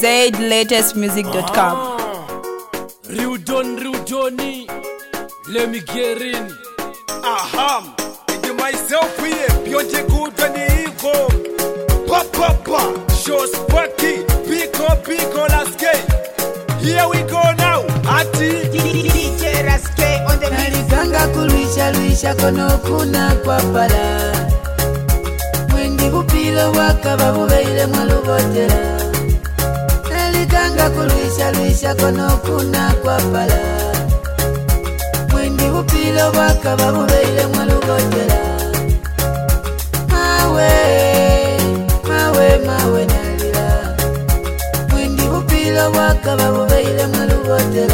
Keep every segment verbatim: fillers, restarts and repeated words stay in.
z latest music dot com. Riudon, Riudoni, let me get in. Aham, it's myself here, beyond the good and the evil. Pa pa pa, shows Bucky, Pico Pico Laske. Here we go now, Ati D J Raske on the beat. Nalikanga kulisha lisha kono kuna kwa pala. Mwendi bupilo wakaba bubeile mwalubotela. Nalikanga kulisha lisha kono kuna kwa pala. Mwendi bupilo wakaba bubeile mwalubotela. Mawe, mawe, mawe nalila. Mwendi bupilo wakaba bubeile mwalubotela.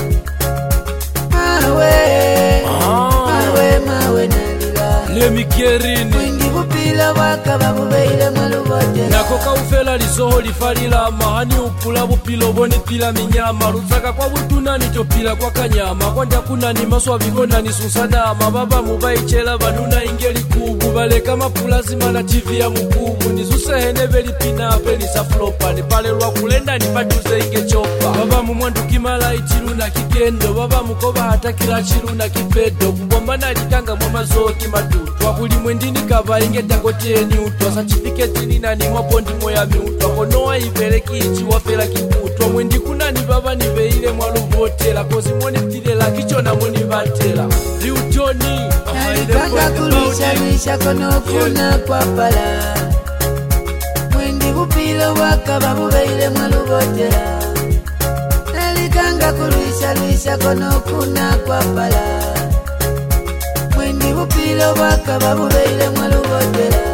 Mawe, mawe, mawe nalila. Let me get in. Mwendi bupilo wakaba bubeile mwalubotela. Nako kaufela lisoho lifalila mahani upula bupilo boni pila minyama Rusaka kwa butuna nicho pila kwa kanyama Kwanda kuna ni maswa vikona ni susana Mababa mubai chela banuna ingeli kubu Baleka mapula zima na T V ya mukubu Nizuse heneve lipina peni sa flopa Nipale lwa kulenda nipatuze inge chopa Baba mumwandu kimala itiru na kikendo Baba mukoba hata kila chiru na kipedo Kubomba na likanga mwama zoo kimatutu Wakuli mwendini kava inge tangoteni utwa Certificate ni nani mwapondi moya miutwa Konoa iveleki ichi wafela kiputwa Mwendi kuna ni baba ni veile mwaluvotela Kozi mwoni ptilela kichona mwoni vatela Riudoni Nalikanga kulisha lisha kono kuna kwa pala. Mwendi bupilo wakaba bubeile mwalubotela. Nalikanga kulisha lisha kono kuna kwa pala. Mwendi bupilo wakaba bubeile mwalubotela.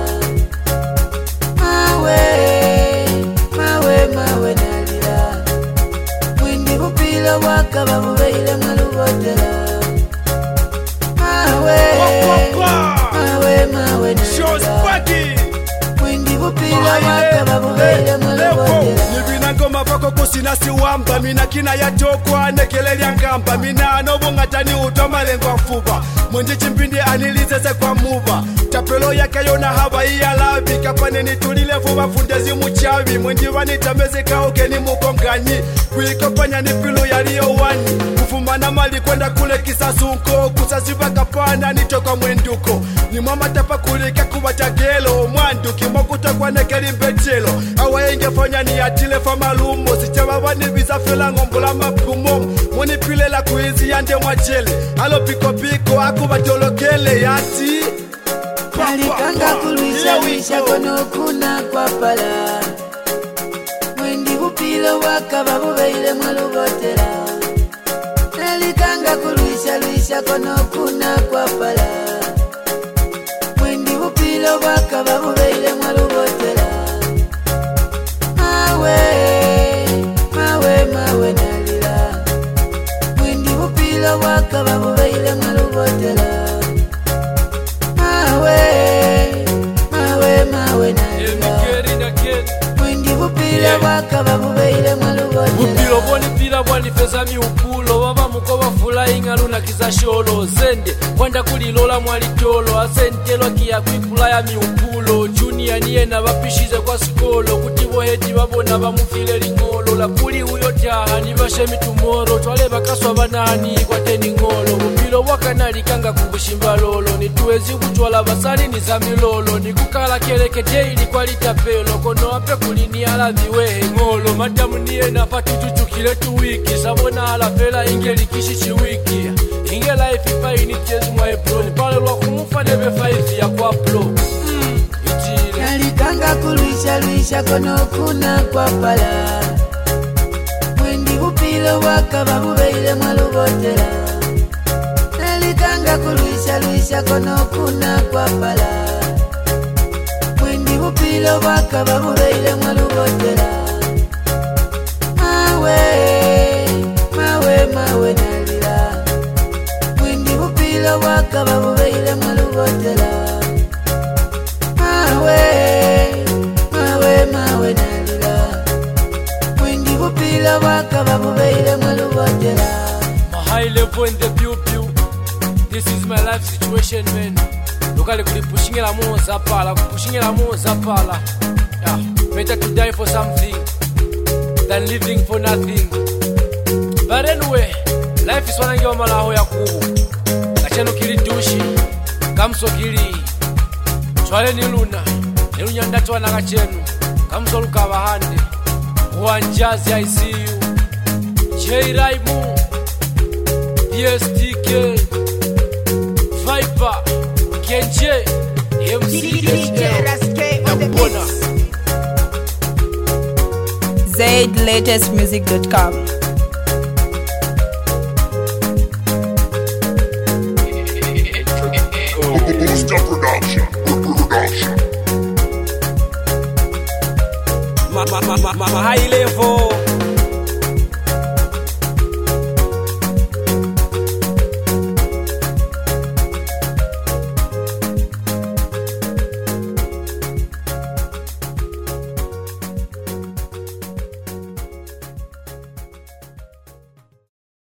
Mawe, mawe, mawe nalila. Mwendi bupilo wakaba bubeile mwalubotela. Mawe, mawe, mawe shows nalila. Bucky. Mwendi bupilo wakaba bubeile mwalubotela. Nibina ngoma pako kusina siwamba Mina kina ya tokwa nekeleli ya ngamba Mina anobu ngatani utoma lengwa mfuba Mwenji chimpindi anilize se kwa muba Tapelo ya kayona haba iya labi Kapane nitulile fuba fundezi muchavi Mwenji vani tameze kaoke ni mukonganyi Kuikapanya ni pilu ya liyo wani Kufuma na mali kwenda kule kisasunko Kusasiva kapana nitoka mwenduko Ni mama tapa kulika kuwa tagelo Mwandu kimokuta kwa nekeli mbechelo Awa ingefanya ni atile fa malumo Sichaba wani visa fela ngombola mapumo Mwani pile la kuizi yande mwachele Alo piko piko akuba tolokele yati Nalikanga kulisha lisha kono kuna kwa pala. Mwendi bupilo wakaba bubeile mwalubotela. Nalikanga kulisha lisha kono kuna kwa pala. Mwendi bupilo wakaba bubeile mwalubotela. Mawe, mawe, mawe nalila. Mwendi bupilo wakaba bubeile mwalubotela. Mawe, mawe, mawe Let me nalila. get in again. Mwendi bupilo wakaba bubeile mwalubotela. Bupilo boni pila bwani feza miupulo Baba mukoba fula inga luna kiza sholo Zende kwanda kulilola mwalitolo Asentelo kia kuipula ya miupulo Junior niye na bapishize kwa skolo Kutibo heti babona bamufile lingolo La kuli uyo jaha ni bashemi tumoro Twale bakaswa banani kwa teni ngolo Bupilo waka nalikanga kubushimba lolo Nituwezi kutwala basali ni zamilolo Nikukala keleke daily kwa litapelo Kono ape kulini ala viwehe ngolo Madamu niye na pati tuchukile tu wiki Sabona ala fela ingeli kishi chiwiki Inge life ifa initezi mwa ebro Nipale lwa kumufa nebe faifi ya kwa pro Mm, itile Nalikanga kulisha lisha kono kuna kwa pala. Mwendi bupilo wakaba bubeile mwalubotela. Nalikanga kulisha lisha kono kuna kwa pala. Mwendi bupilo wakaba bubeile mwalubotela. Mawe, mawe, mawe nalila. Mwendi bupilo wakaba bubeile mwalubotela. Mawe, mawe, mawe nalila. Mwendi bupilo wakaba bubeile mwalubotela. My high level in the pew pew This is my life situation man Lokale kuli pushing la moza pala Pushing la moza pala Yeah, better to die for something than living for nothing. But anyway, life is one of malaho ya kubu. Kachano kili dushi, kamso kili. Chwale ni luna, nilu nyanda chwa na kachenu. Kamso luka wahande, uanjazi I see you. J Raimu, B S T K, Viper, Kenje, M C H L, Nakubona. zaid latest music dot com. Booster production. Production. Mama, mama, mama, high level.